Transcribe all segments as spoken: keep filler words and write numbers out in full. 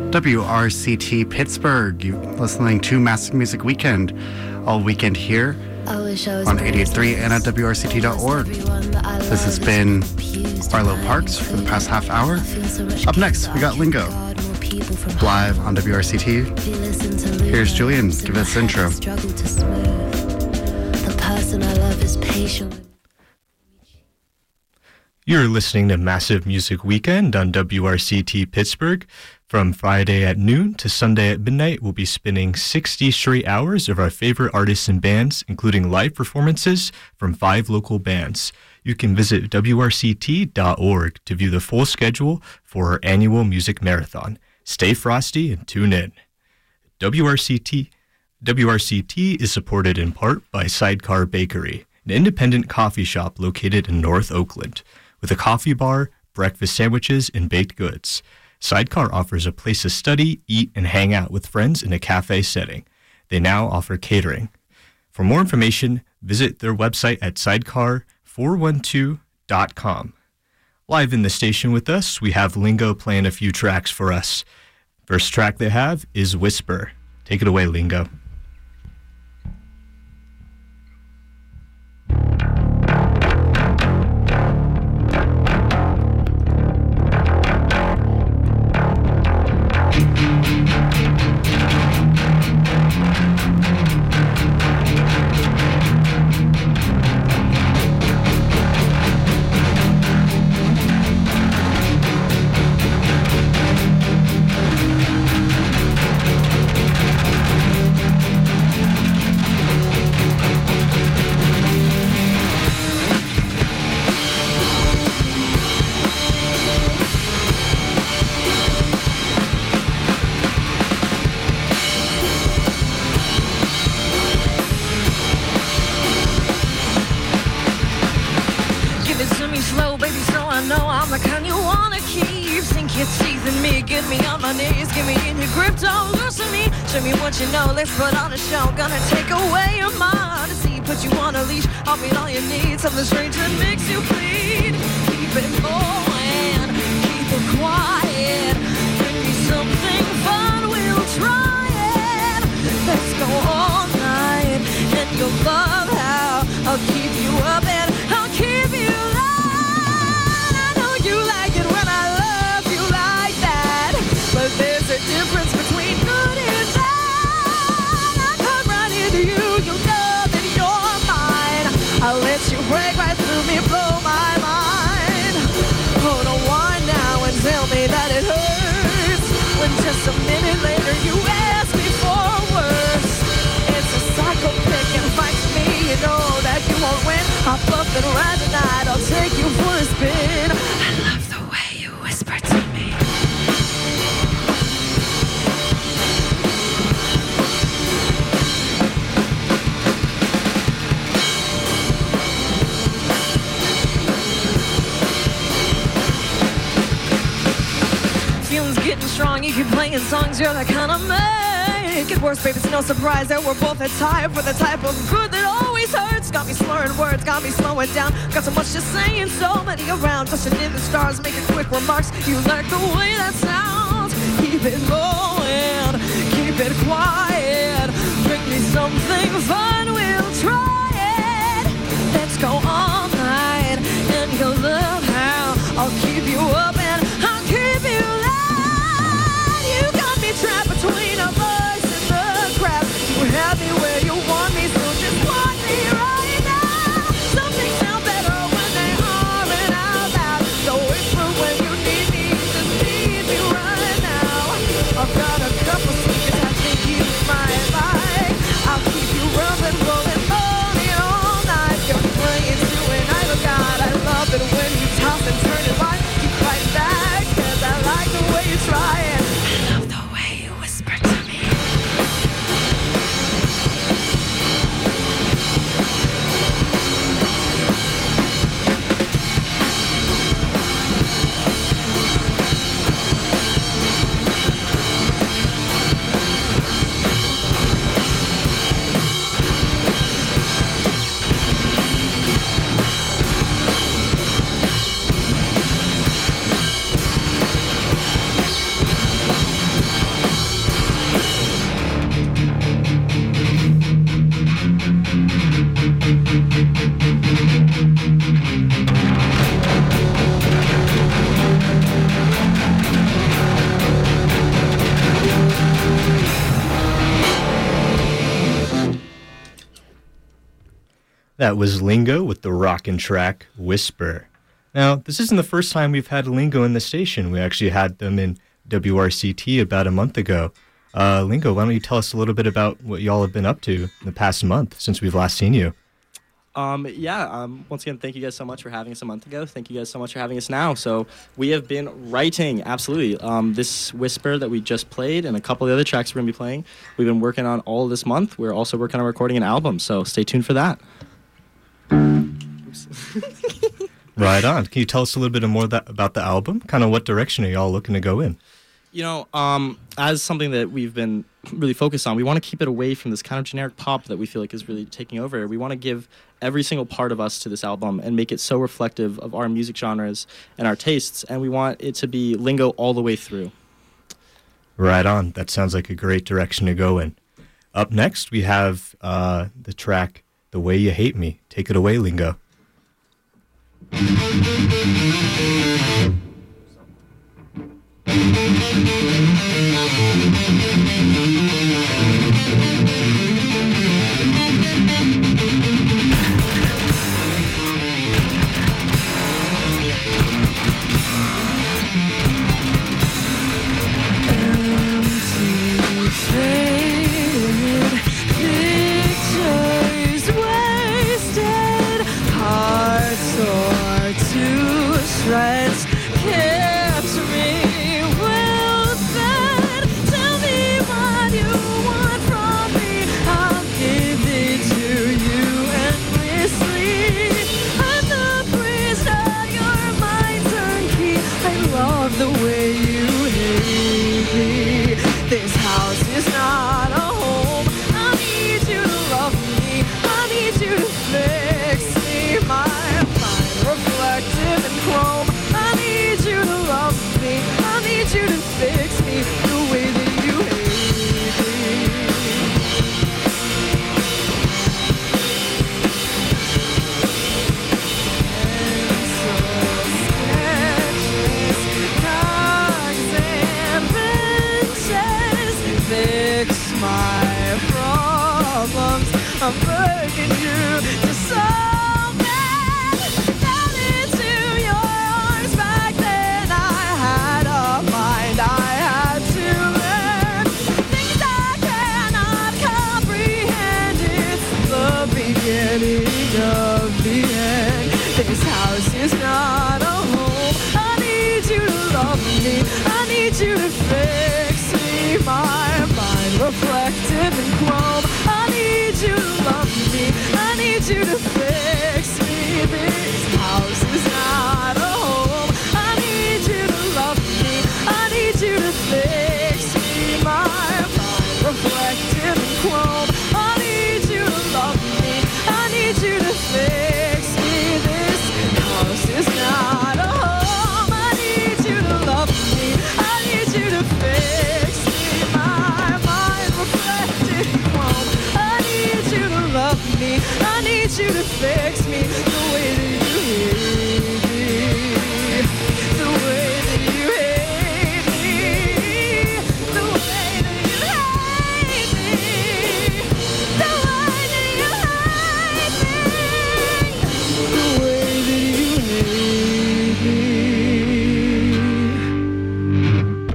W R C T Pittsburgh. You're listening to Massive Music Weekend all weekend here on eighty-eight point three and at W R C T dot org. This has been Arlo Parks for the past half hour. Up next, we got Lingo, live on W R C T. Here's Julian, give us the intro. The person I love is patient. You're listening to Massive Music Weekend on W R C T Pittsburgh. From Friday at noon to Sunday at midnight, we'll be spinning sixty straight hours of our favorite artists and bands, including live performances from five local bands. You can visit W R C T dot org to view the full schedule for our annual music marathon. Stay frosty and tune in. W R C T W R C T is supported in part by Sidecar Bakery, an independent coffee shop located in North Oakland, with a coffee bar, breakfast sandwiches, and baked goods. Sidecar offers a place to study, eat, and hang out with friends in a cafe setting. They now offer catering. For more information, visit their website at sidecar four one two dot com. Live in the station with us, we have Lingo playing a few tracks for us. First track they have is Whisper. Take it away, Lingo. You know, let's put on a show. Gonna take away your mind to see, put you on a leash. I'll meet all you need, something strange that makes you bleed. Keep it going, keep it quiet. Bring me something fun, we'll try it. Let's go all night, and you'll love how I'll keep you up and I'll keep you light. I know you like it when I love you like that, but there's a difference between good and bad. I'll let you break right through me, blow my mind. Hold on, why now and tell me that it hurts, when just a minute later you ask me for worse. It's a cycle, pick and fight me. You know that you won't win. I'll bluff and ride tonight. I'll take you for a spin. I love the way you whisper to me. Getting strong, you keep playing songs, you're the kind of make it worse, babe. It's no surprise that we're both at time for the type of good that always hurts. Got me slurring words, got me slowing down. Got so much to say and so many around. Touching in the stars, making quick remarks. You like the way that sounds. Keep it going, keep it quiet. Bring me something fun, we'll try it. Let's go all night, and you'll love how I'll keep you up and I'll keep you light. Trapped between a voice and the crap. You have me where you want me, so just want me right now. Some things sound better when they aren't out loud. So whisper when you need me, just need me right now. I've got a couple secrets I think you might like. I'll keep you rubbing, rolling, rolling all night. You're playing to an idol god. I love it when you toss and turn it right. You fight back, cause I like the way you try it. That was Lingo with the rockin' track Whisper. Now, this isn't the first time we've had Lingo in the station. We actually had them in W R C T about a month ago. Uh, Lingo, why don't you tell us a little bit about what y'all have been up to in the past month since we've last seen you? Um, yeah, um, once again, thank you guys so much for having us a month ago. Thank you guys so much for having us now. So we have been writing, absolutely. Um, this Whisper that we just played and a couple of the other tracks we're going to be playing, we've been working on all this month. We're also working on recording an album, so stay tuned for that. Right on. Can you tell us a little bit more that, about the album? Kind of what direction are y'all looking to go in? You know, um, as something that we've been really focused on, we want to keep it away from this kind of generic pop that we feel like is really taking over. We want to give every single part of us to this album and make it so reflective of our music genres and our tastes, and we want it to be Lingo all the way through. Right on. That sounds like a great direction to go in. Up next, we have uh, the track The Way You Hate Me. Take it away, Lingo. Shreds kept me well fed. Tell me what you want from me. I'll give it to you endlessly. I'm the prisoner, you're my turnkey. I love the way you hate me. This house is not a home. I need you to love me. I need you to fix me. My mind reflective and chrome. I need you to love me. I need you to fix me the way that you hate me. Fix my problems. I'm begging you to solve them. Fell into your arms back then. I had a mind I had to learn. Things I cannot comprehend. It's the beginning of the end. This house is not a home. I need you to love me. I need you to fix me. My mind reflective and chrome. I need you to love me. I need you to fix me. This house is not a home. I need you to love me. I need you to fix me. My mind reflective and chrome. I need you to love me. I need you to fix me. This house is not a home. I need you to love me. I need you to fix me. My mind reflective and chrome. I need you to love me. I need you to fix me the way that you hate me. The way that you hate me. The way that you hate me. The way that you hate me. The way that you hate me.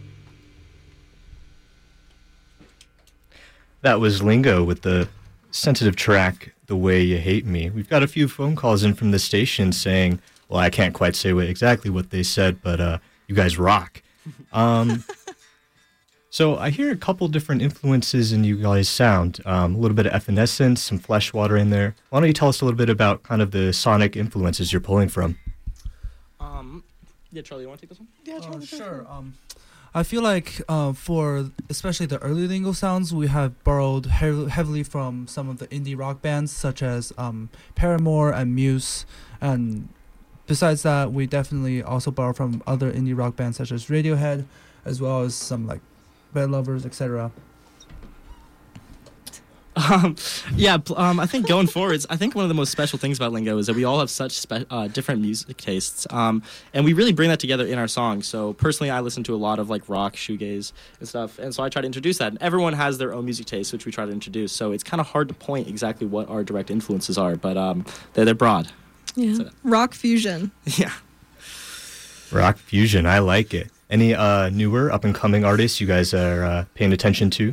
That was Lingo with the sensitive track, The Way You Hate Me. We've got a few phone calls in from the station saying, well, I can't quite say what, exactly what they said, but uh, you guys rock. Um, so I hear a couple different influences in you guys' sound. Um, a little bit of Evanescence, some Fleshwater in there. Why don't you tell us a little bit about kind of the sonic influences you're pulling from? Um, yeah, Charlie, you want to take this one? Yeah, Charlie. Uh, sure. Um, I feel like uh, for especially the early Lingo sounds, we have borrowed he- heavily from some of the indie rock bands such as um, Paramore and Muse. And besides that, we definitely also borrow from other indie rock bands such as Radiohead, as well as some like Bed Lovers, et cetera. Um, yeah, um, I think going forwards, I think one of the most special things about Lingo is that we all have such spe- uh, different music tastes, um, and we really bring that together in our songs. So personally, I listen to a lot of like rock, shoegaze, and stuff, and so I try to introduce that. And everyone has their own music taste, which we try to introduce. So it's kind of hard to point exactly what our direct influences are, but um, they're, they're broad. Yeah, so. Rock fusion. Yeah, rock fusion. I like it. Any uh, newer, up and coming artists you guys are uh, paying attention to?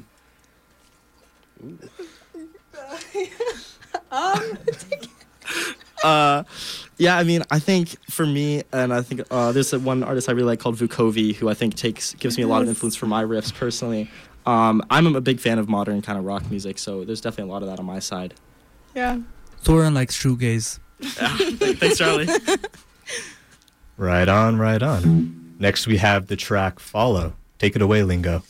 um, uh, yeah, I mean, I think for me, and I think uh, there's one artist I really like called Vukovi, who I think takes gives me a lot of influence for my riffs personally. Um, I'm a big fan of modern kind of rock music, so there's definitely a lot of that on my side. Yeah. Thorin likes shoegaze. Yeah, thanks, Charlie. Right on, right on. Next, we have the track Follow. Take it away, Lingo.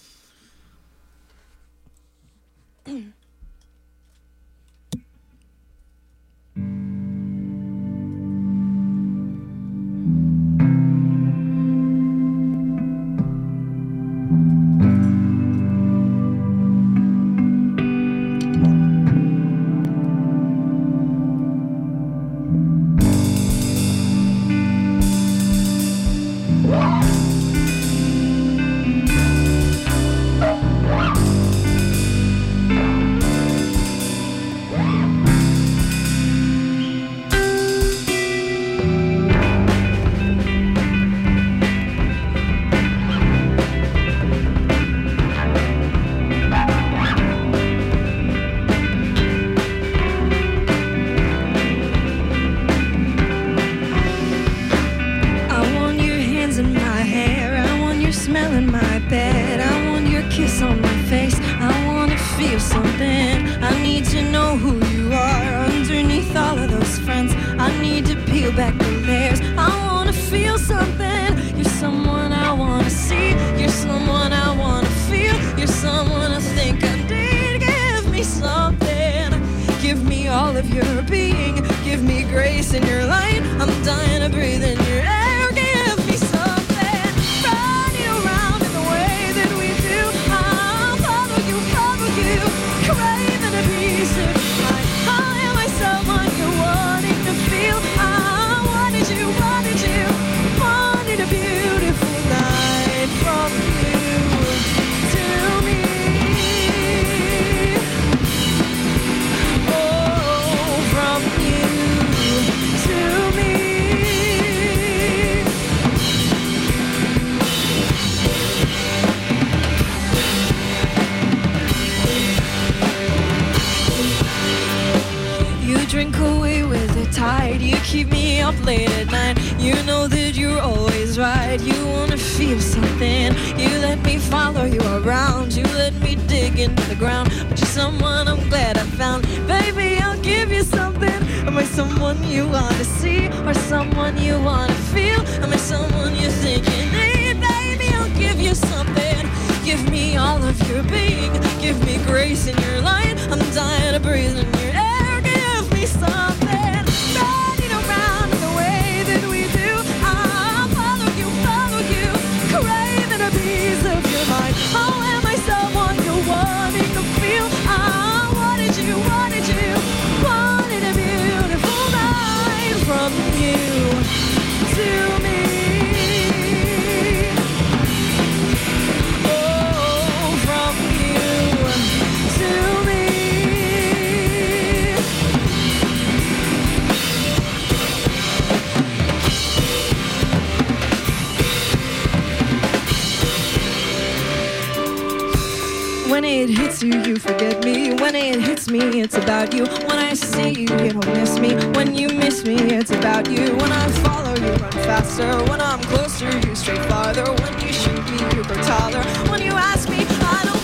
When it hits you, you forget me. When it hits me, it's about you. When I see you, you don't miss me. When you miss me, it's about you. When I follow you, run faster. When I'm closer, you stray farther. When you shoot me, you grow taller. When you ask me, I don't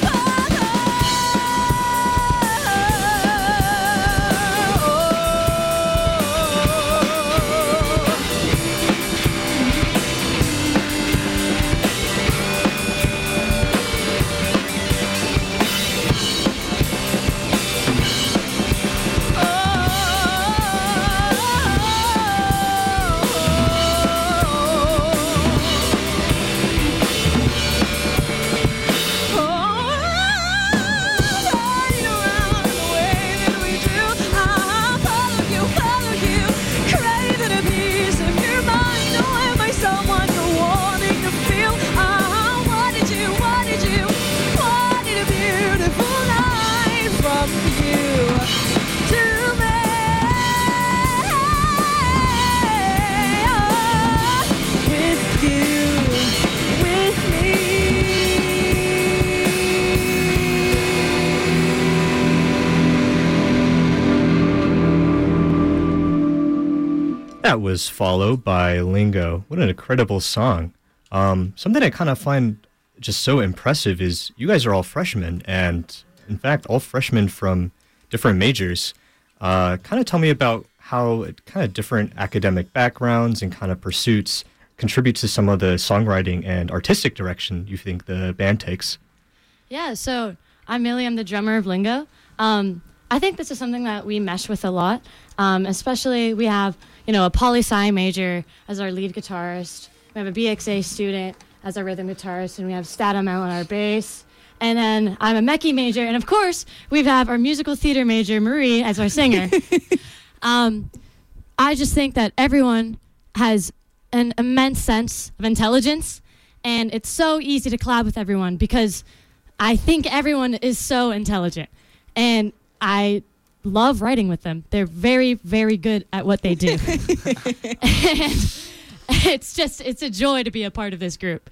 that was followed by Lingo. What an incredible song. Um, something I kind of find just so impressive is you guys are all freshmen, and in fact, all freshmen from different majors. Uh, kind of tell me about how kind of different academic backgrounds and kind of pursuits contribute to some of the songwriting and artistic direction you think the band takes. Yeah, so I'm Millie. I'm the drummer of Lingo. Um, I think this is something that we mesh with a lot, um, especially we have, you know, a poli-sci major as our lead guitarist. We have a B X A student as our rhythm guitarist, and we have Stat M L on our bass. And then I'm a Mechie major, and of course, we have our musical theater major, Marie, as our singer. um, I just think that everyone has an immense sense of intelligence, and it's so easy to collab with everyone because I think everyone is so intelligent, and I love writing with them. They're very, very good at what they do. And it's just, it's a joy to be a part of this group.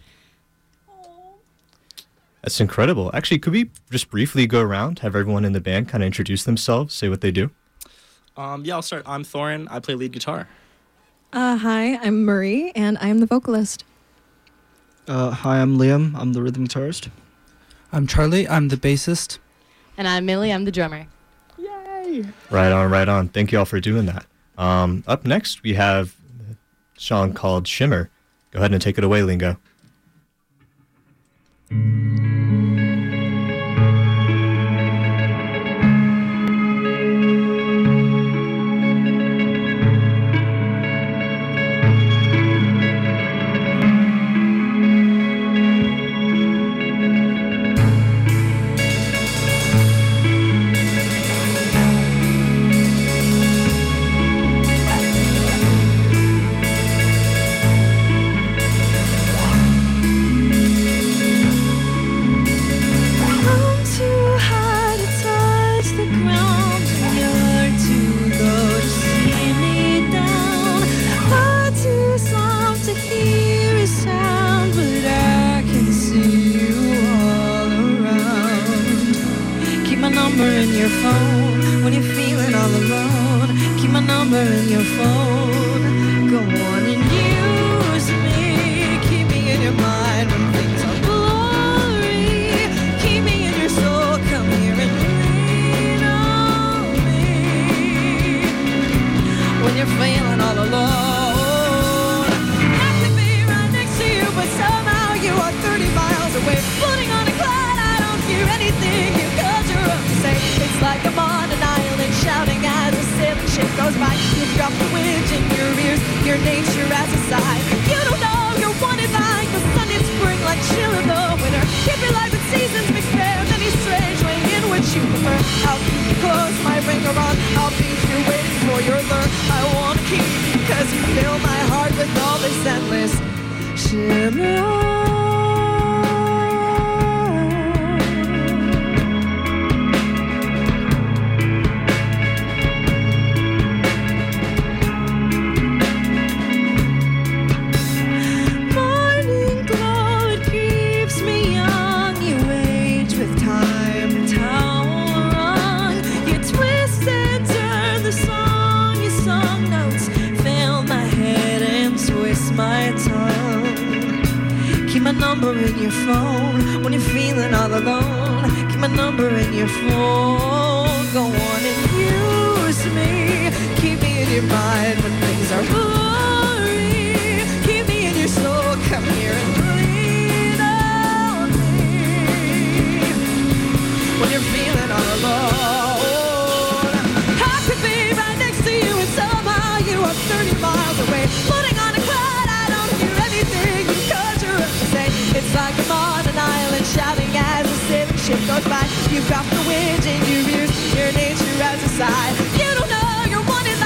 That's incredible. Actually, could we just briefly go around, have everyone in the band kind of introduce themselves, say what they do? Um, yeah, I'll start. I'm Thorin. I play lead guitar. Uh, hi, I'm Marie, and I'm the vocalist. Uh, hi, I'm Liam. I'm the rhythm guitarist. I'm Charlie. I'm the bassist. And I'm Millie. I'm the drummer. Yay! Right on, right on. Thank you all for doing that. Um, up next, we have a song called Shimmer. Go ahead and take it away, Lingo.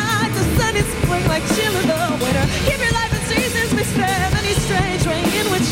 Keep your life in seasons mixed fair, many strange way in which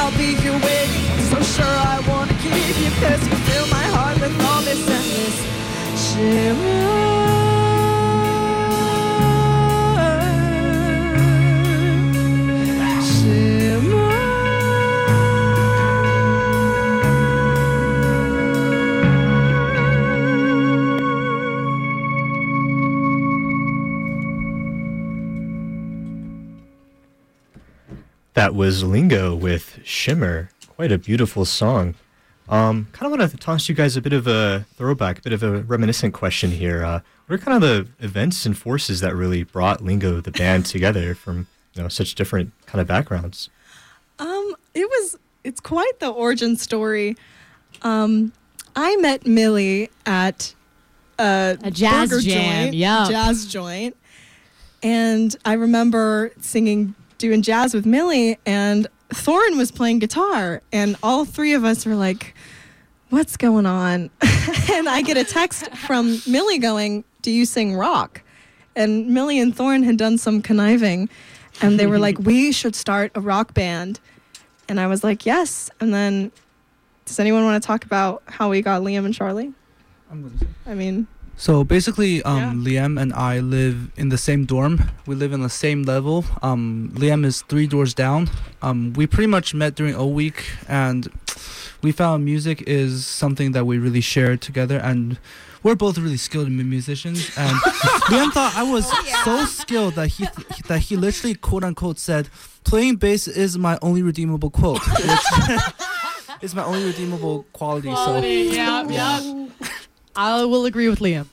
I'll be here waiting. So sure I wanna keep you, cause you fill my heart with all this endless shimmer. That was Lingo with Shimmer. Quite a beautiful song. Um, kind of want to toss you guys a bit of a throwback, a bit of a reminiscent question here. Uh, what are kind of the events and forces that really brought Lingo, the band, together from you know such different kind of backgrounds? Um, it was, it's quite the origin story. Um, I met Millie at a, A jazz burger jam, joint, yup. jazz joint. And I remember singing, doing jazz with Millie, and Thorin was playing guitar, and all three of us were like, what's going on? And I get a text from Millie going, do you sing rock? And Millie and Thorin had done some conniving, and they were like, we should start a rock band. And I was like, yes. And then, does anyone want to talk about how we got Liam and Charlie? I'm gonna say. I mean... So basically, um, Liam and I live in the same dorm. We live in the same level. Um, Liam is three doors down. Um, we pretty much met during O Week, and we found music is something that we really shared together. And we're both really skilled musicians. And Liam thought I was so skilled that he th- that he literally quote unquote said, "Playing bass is my only redeemable quote." Which is my only redeemable quality. Quality, so yeah, yeah. I will agree with Liam.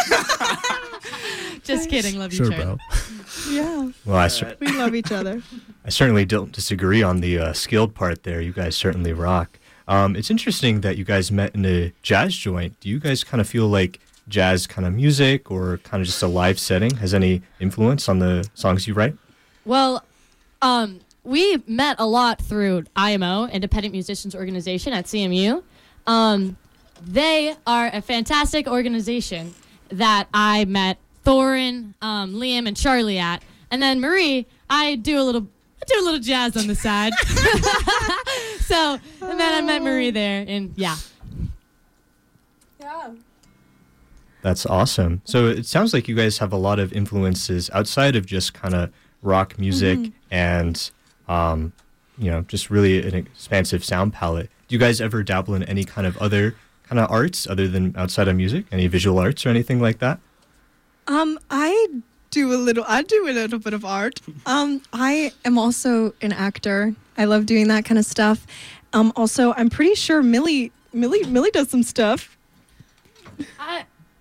Just kidding. Love you, sure, Charlie. bro. Yeah, Well, I, cer- we love each other. I certainly don't disagree on the uh, skilled part there. You guys certainly rock. Um, it's interesting that you guys met in a jazz joint. Do you guys kind of feel like jazz kind of music or kind of just a live setting has any influence on the songs you write? Well, um, we met a lot through I M O, Independent Musicians Organization at C M U. Um, they are a fantastic organization that I met Thorin, um, Liam, and Charlie at. And then Marie, I do a little I do a little jazz on the side. So, and then I met Marie there, and yeah. Yeah. That's awesome. So it sounds like you guys have a lot of influences outside of just kind of rock music Mhm. and, um, you know, just really an expansive sound palette. Do you guys ever dabble in any kind of other kind of arts other than outside of music? Any visual arts or anything like that? Um, I do a little. I do a little bit of art. Um, I am also an actor. I love doing that kind of stuff. Um, also, I'm pretty sure Millie, Millie, Millie does some stuff. I,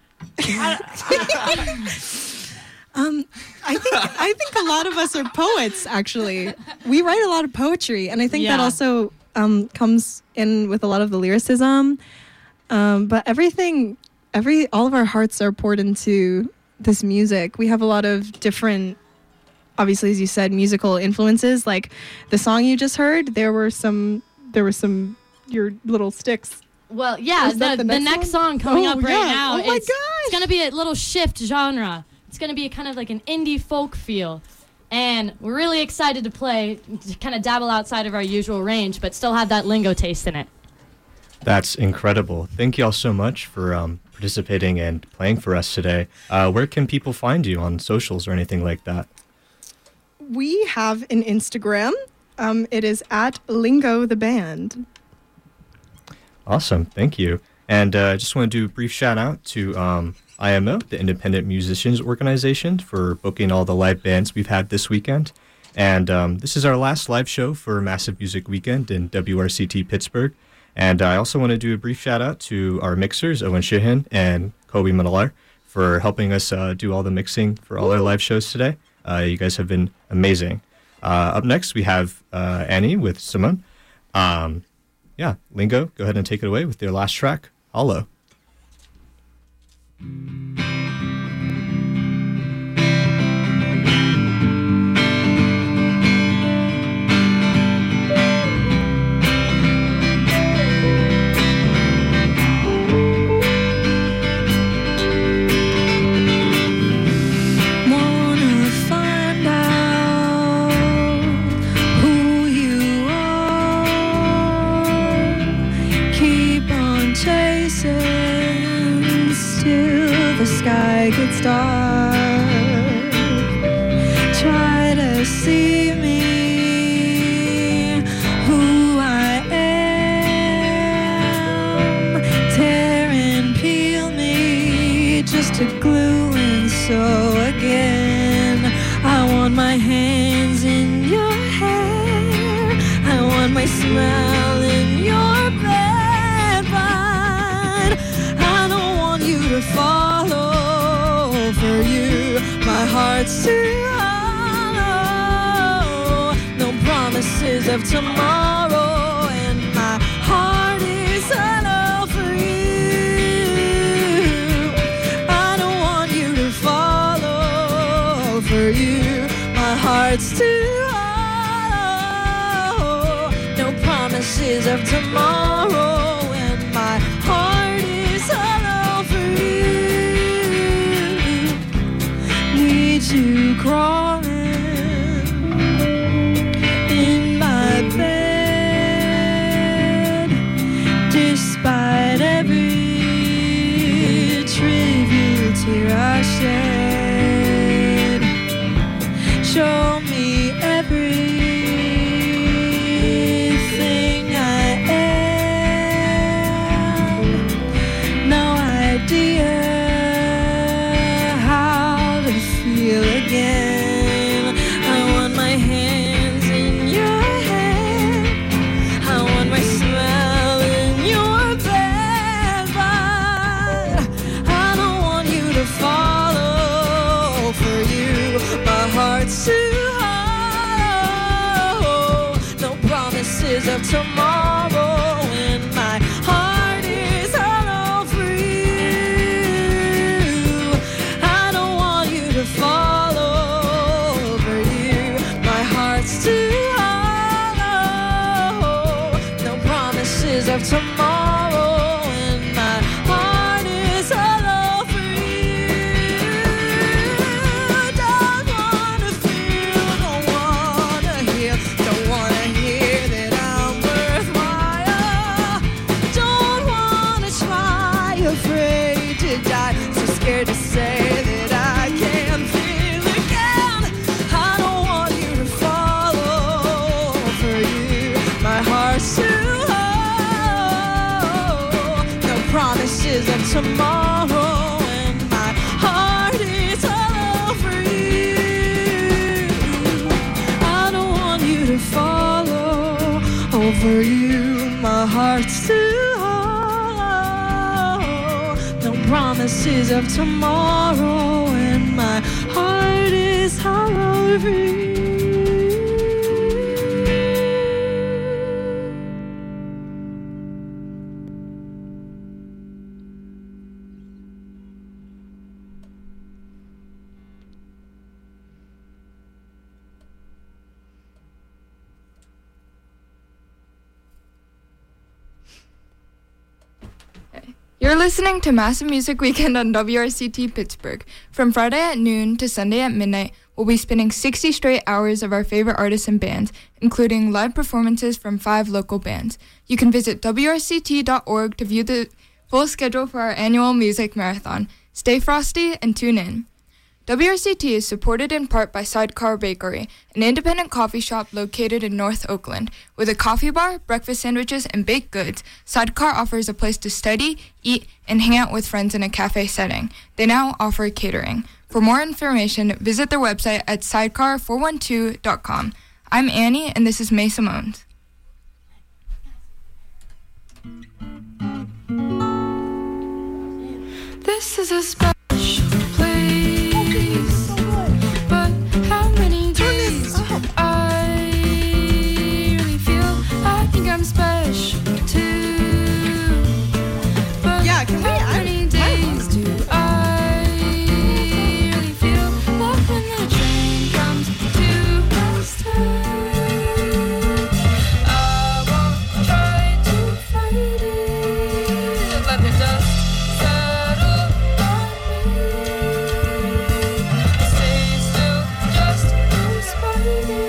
Um, I think I think a lot of us are poets. Actually, we write a lot of poetry, and I think that Yeah. also um, comes in with a lot of the lyricism. Um, but everything, every all of our hearts are poured into this music. We have a lot of different, obviously, as you said, musical influences. Like the song you just heard, there were some, there were some your little sticks. well, yeah, Is the, that the, the next, next song coming Oh, up right yeah. now. Oh my it's, gosh. It's going to be a little shift genre. It's going to be kind of like an indie folk feel. And we're really excited to play, to kind of dabble outside of our usual range, but still have that lingo taste in it. That's incredible. Thank you all so much for um, participating and playing for us today. Uh, where can people find you on socials or anything like that? We have an Instagram. Um, it is at Lingo the Band. Awesome. Thank you. And I uh, just want to do a brief shout out to um, I M O, the Independent Musicians Organization, for booking all the live bands we've had this weekend. And um, this is our last live show for Massive Music Weekend in W R C T Pittsburgh. And I also want to do a brief shout out to our mixers, Owen Sheehan and Kobe Manalar, for helping us uh, do all the mixing for all our live shows today. Uh, you guys have been amazing. Uh, up next, we have uh, Annie with Simone. Um, yeah, Lingo, go ahead and take it away with your last track, Hollow. Wanna find out who you are. like it's dark. Try to see me, who I am. Tear and peel me just to glue and sew again. I want my hands in your hair, I want my smell in your bed, but I don't want you to follow. For you, my heart's too hollow. No promises of tomorrow, and my heart is hollow for you. I don't want you to follow. For you, my heart's too hollow. No promises of tomorrow, and my heart is hollow for you. Need you crawling in my bed, despite every trivial tear I shed. Show me everything I am. No idea how to feel again. I want my hands in your hair, I want my smell in your bed, but I don't want you to follow. For you, my heart's too hollow. No promises of tomorrow, and my heart is hollow for you. I don't want you to follow. For you, my heart's too hollow. No promises of tomorrow, and my heart is hollow for you. Don't wanna feel, don't wanna hear, don't wanna hear that I'm worthwhile. Don't wanna try, afraid to die, so scared to say that I can't feel again. I don't want you to follow. For you, my heart's too hollow. No promises of tomorrow, and my heart is hollow for you. I don't want you to follow. Oh, for you, my heart's too hollow. No promises of tomorrow, and my heart is hollow for you. You're listening to Massive Music Weekend on W R C T Pittsburgh. From Friday at noon to Sunday at midnight, we'll be spinning sixty straight hours of our favorite artists and bands, including live performances from five local bands. You can visit W R C T dot org to view the full schedule for our annual music marathon. Stay frosty and tune in. W R C T is supported in part by Sidecar Bakery, an independent coffee shop located in North Oakland. With a coffee bar, breakfast sandwiches, and baked goods, Sidecar offers a place to study, eat, and hang out with friends in a cafe setting. They now offer catering. For more information, visit their website at sidecar four one two dot com. I'm Annie, and this is May Simones. This is a special place, but how many days I really feel I think I'm special too. But Yeah, can we- how I- many days do I really feel that when the train comes to a stop, I won't try to fight it. Let the dust settle on me. Stay still, just despite it.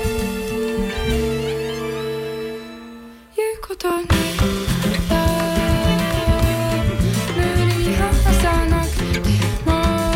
이곳도 내 눈이 항상 내 머리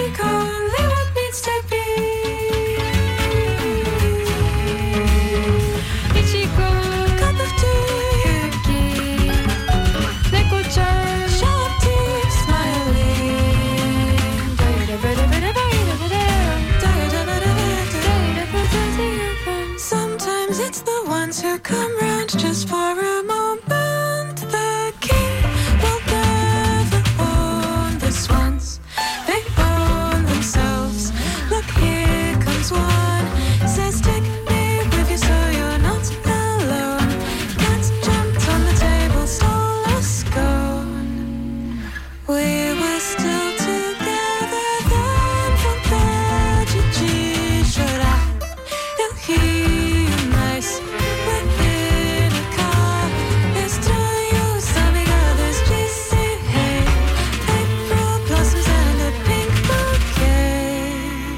Speak only what needs to be. Ichigo, cup of tea, cookie, neko-chan, sharp teeth, smiling. Sometimes it's the ones who come round just for a moment. The king will never own the swans. They own themselves. Look, here comes one. Says, take me with you so you're not alone. Cats jumped on the table, stole a scone. We were still together then. From tragedy, should I? He'll hear you nice. We're in a car. There's two you, some big others, juicy hay. April blossoms and a pink bouquet.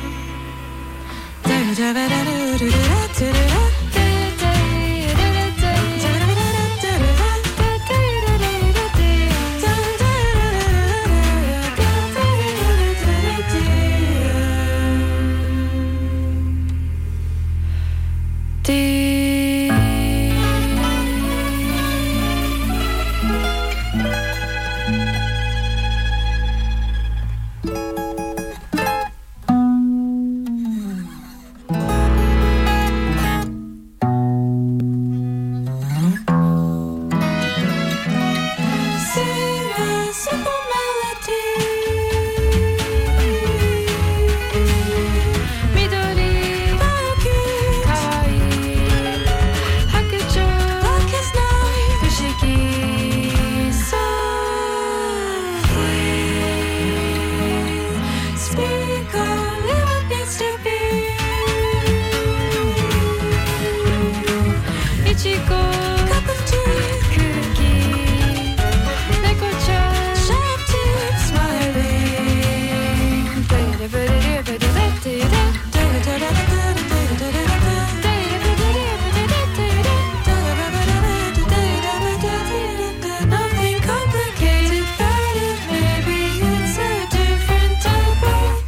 Sing a simple melody. Midori, Naoki, kawaii. Hakuchou, black as night, fushigi, softly. Speak only what needs to be. Ichigo, cup of tea, cookie, neko-chan, sharp teeth, smiling. Nothing complicated about it. Maybe it's a different type of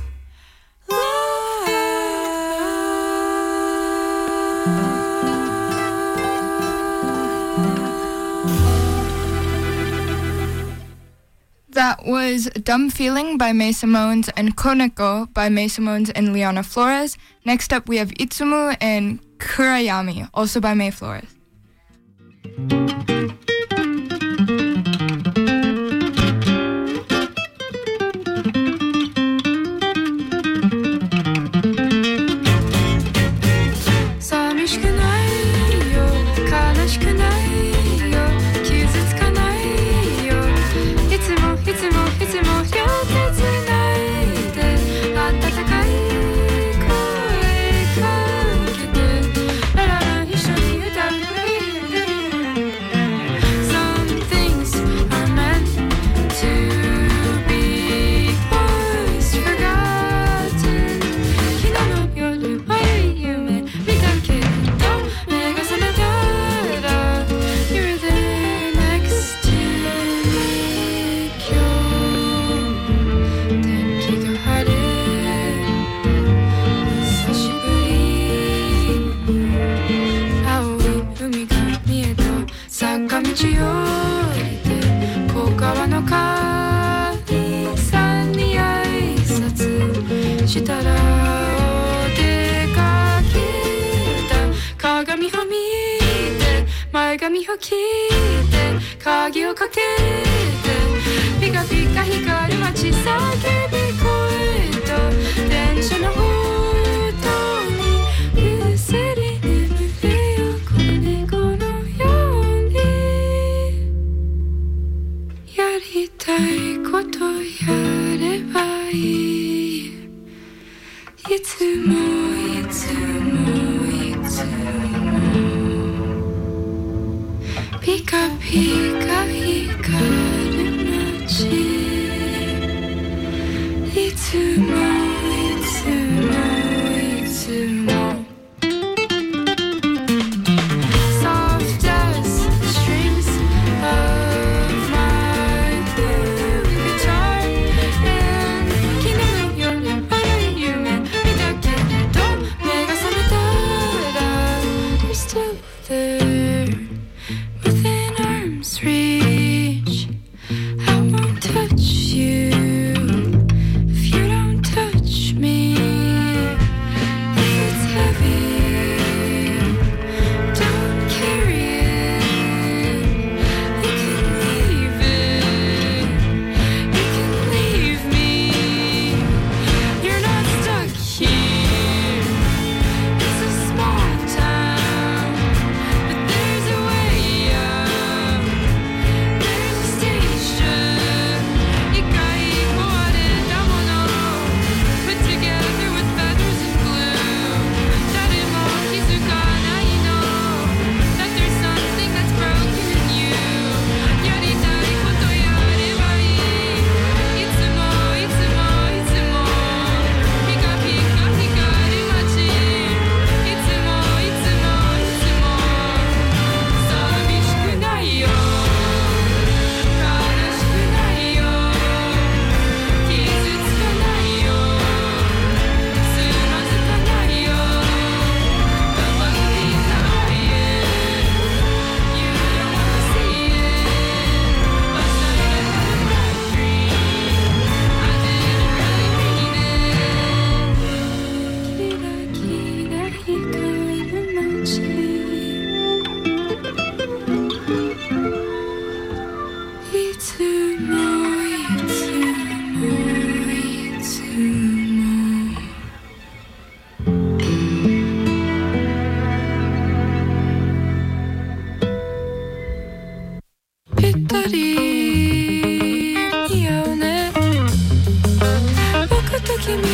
That was Dumb Feeling by May Simones and Koneko by May Simones and Liana Flores. Next up, we have Itsumu and Kurayami, also by May Flores. 寂しくないよ、悲しくないよ、傷つかないよ。いつもいつもいつも両手つないで温かい声かけて、ラララ一緒に歌う。Some things are meant to be boys forgotten. 昨日の夜悪い夢見たけど目が覚めたら You're there next to me. 今日天気が晴れ久しぶり。青い海が見えた坂道を降りて小川のカニさんに挨拶したらお出かけた。鏡を見て前髪を切って鍵をかけてピカピカ光る街叫び声と電車の音にぐっすり眠れよ子猫のように。やりたいことやればいい。いつもいつもいつもピカピカ光る街。いつもいつもいつも Soft as the strings of my blue guitar. And 昨日の夜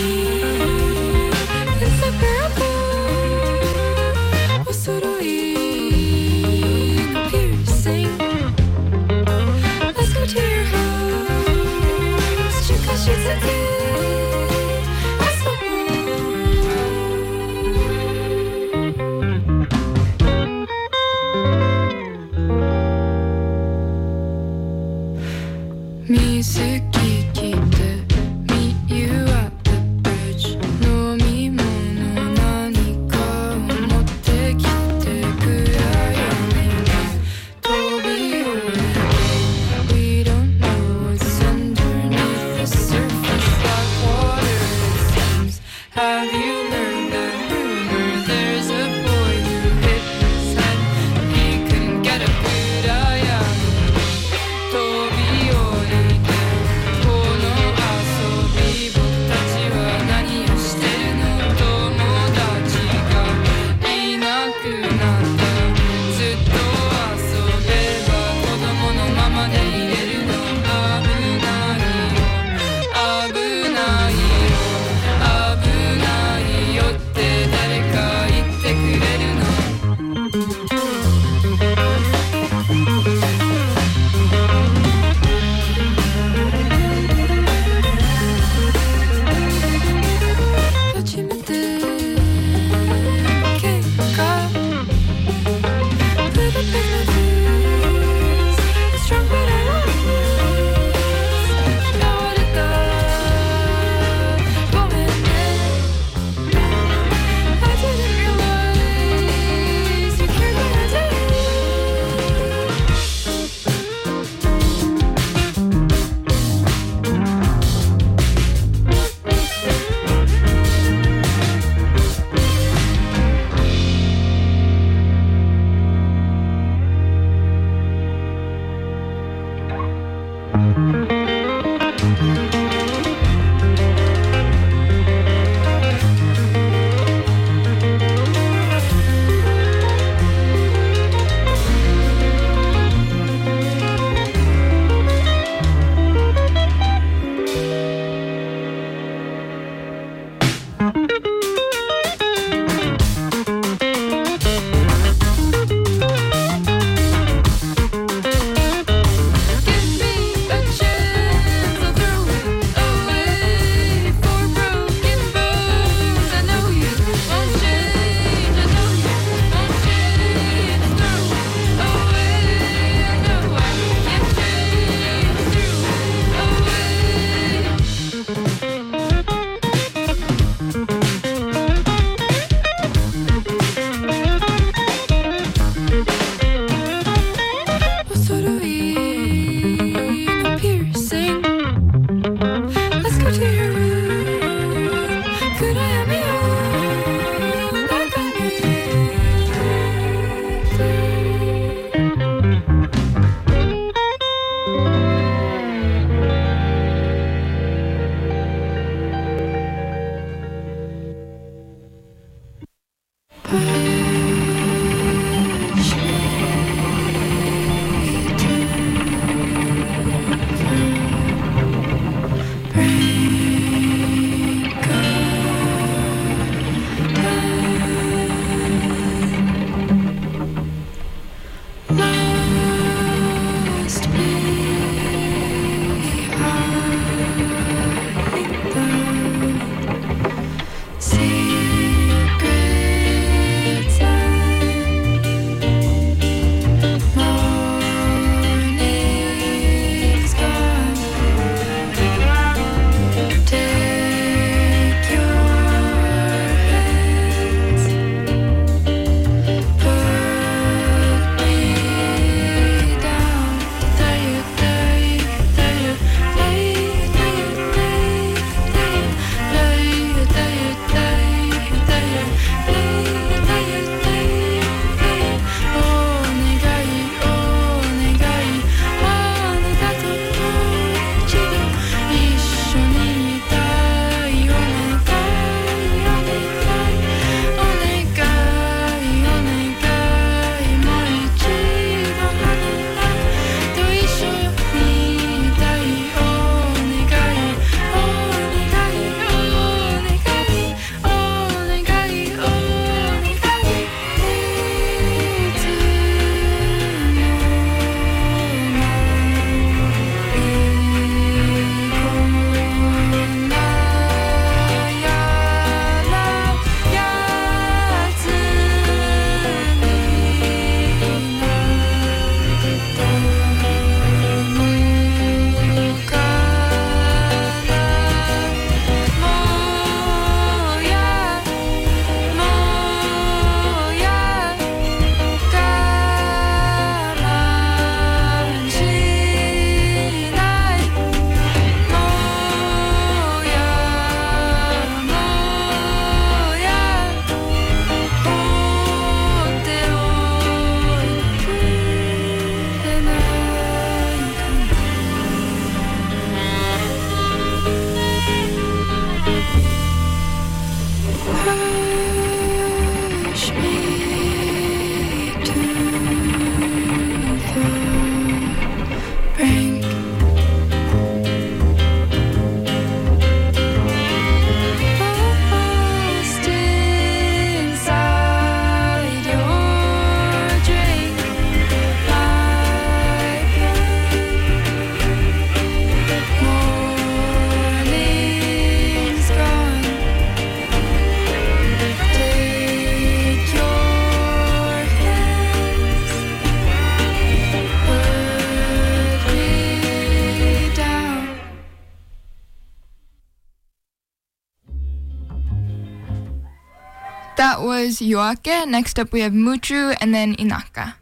Secrets That was Yoake. Next up we have Muchu and then Inaka.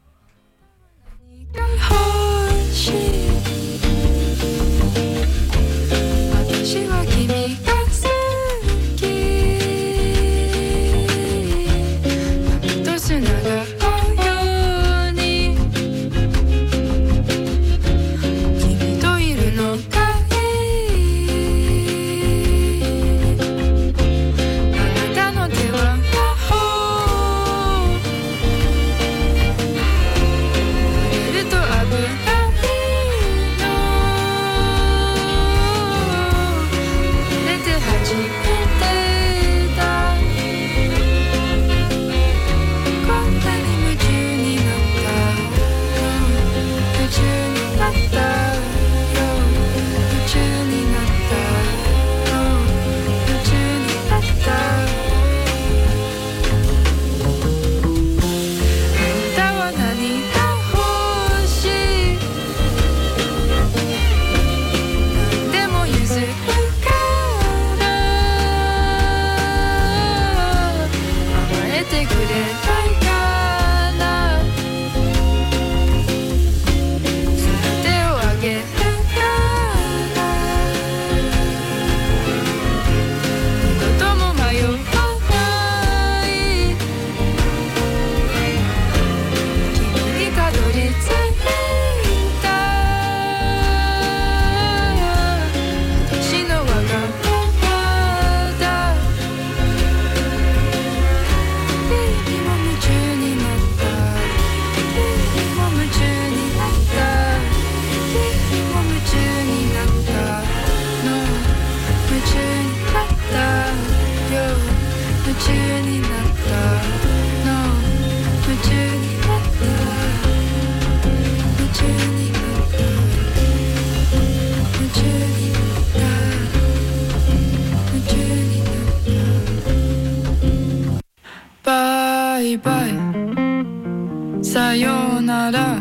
Bye bye さようなら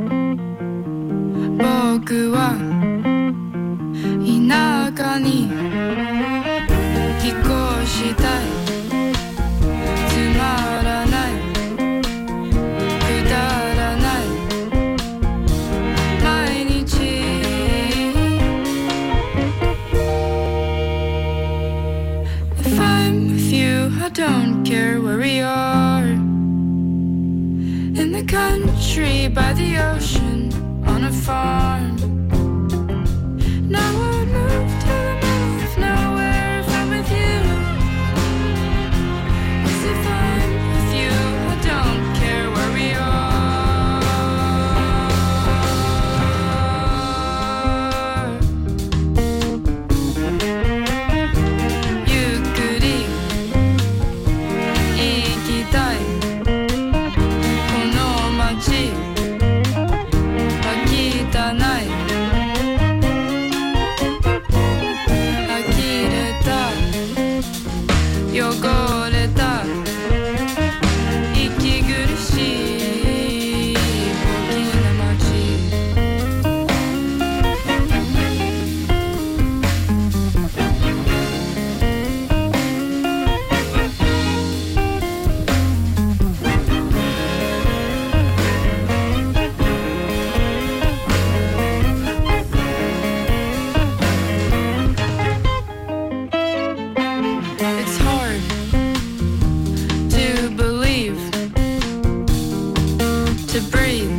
僕は田舎に引っ越したいつまらないくだらない毎日 If I'm with you I don't care where we are in the country by the ocean on a farm. Now I would move to the middle of nowhere if I'm with you. 'Cause if I'm with you, I don't care where we are. ゆっくり行きたいこの街は汚い呆れた汚れた息苦しい大きな街 It's hard to believe, to breathe,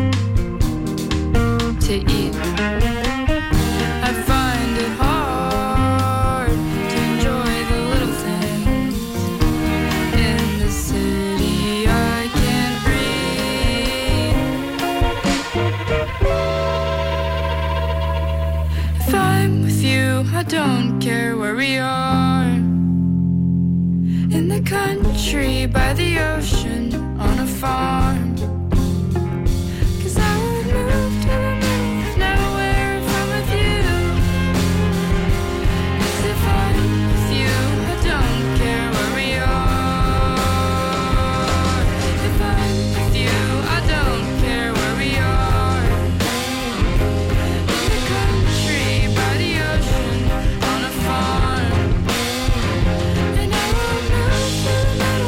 to eat. I find it hard to enjoy the little things. In the city I can't breathe. If I'm with you, I don't care where we are. In the country by the ocean on a farm. 'Cause I would move to the middle of nowhere if I'm with you. 'Cause if I'm with you, I don't care where we are. If I'm with you, I don't care where we are. In the country by the ocean on a farm. And I would move to the middle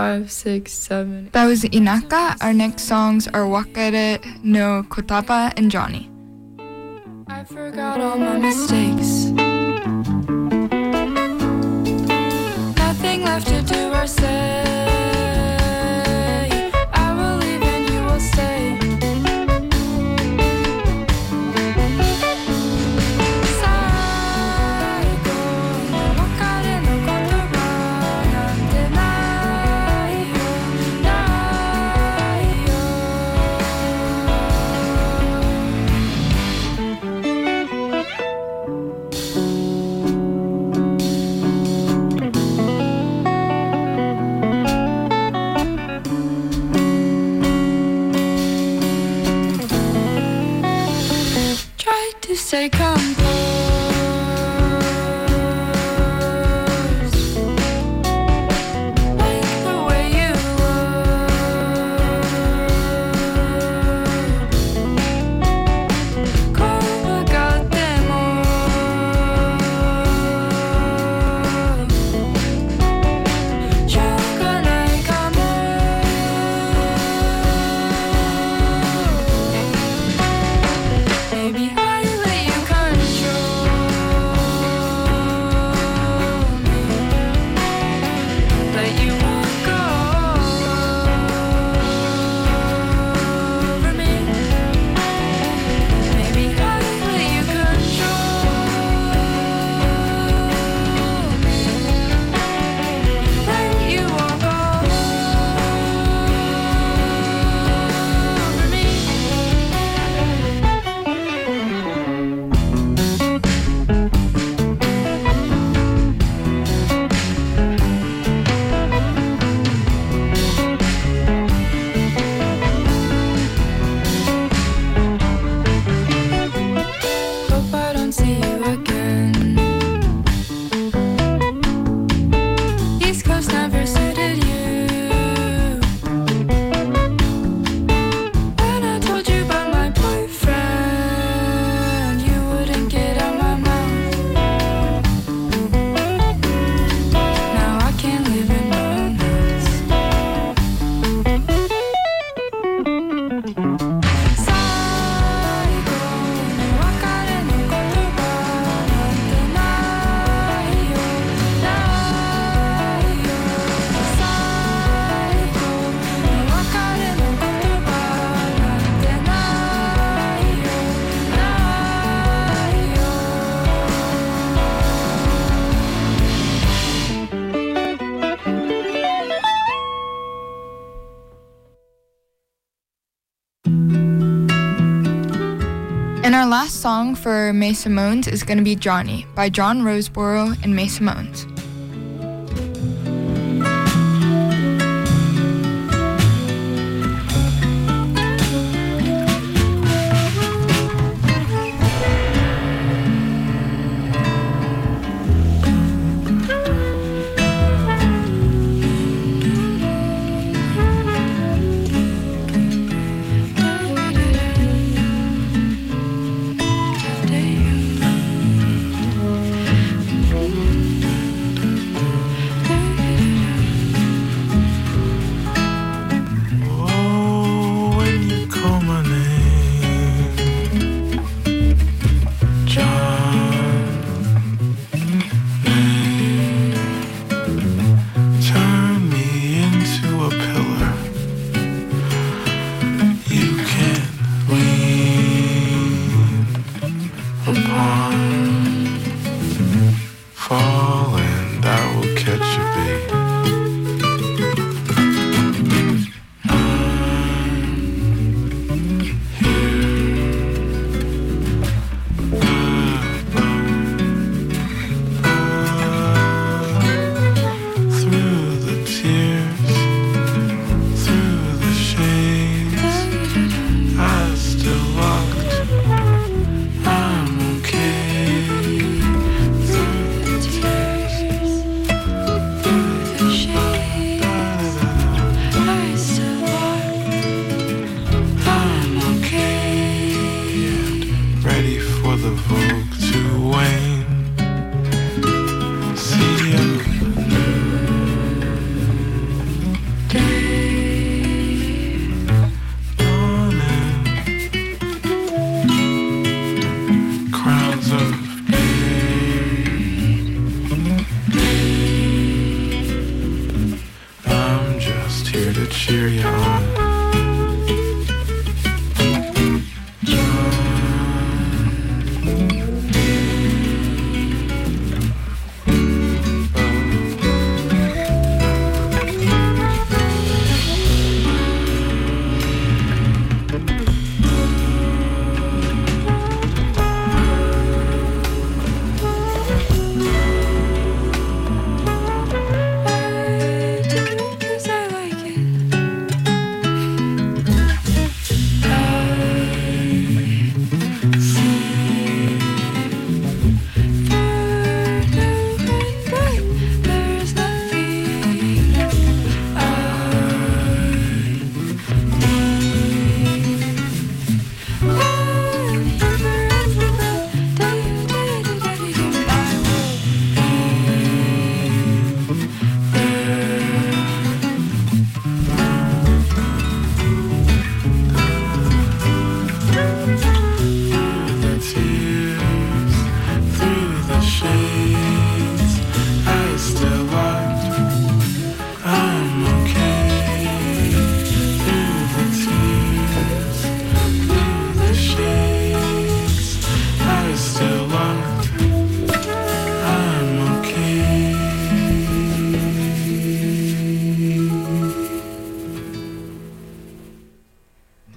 five, six, seven. That was Inaka. Our next songs are Wakare no Kotaba and Johnny. I forgot all my mistakes. Nothing left to do or say. I will leave and you will stay. Stay composed, like the way you look. Copacabana, Chocanecamo. Maybe I And our last song for May Simones is going to be Johnny by John Roseborough and May Simones.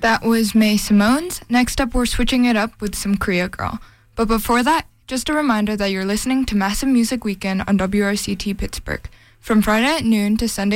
That was May Simone's. Next up, we're switching it up with some Korea Girl. But before that, just a reminder that you're listening to Massive Music Weekend on W R C T Pittsburgh from Friday at noon to Sunday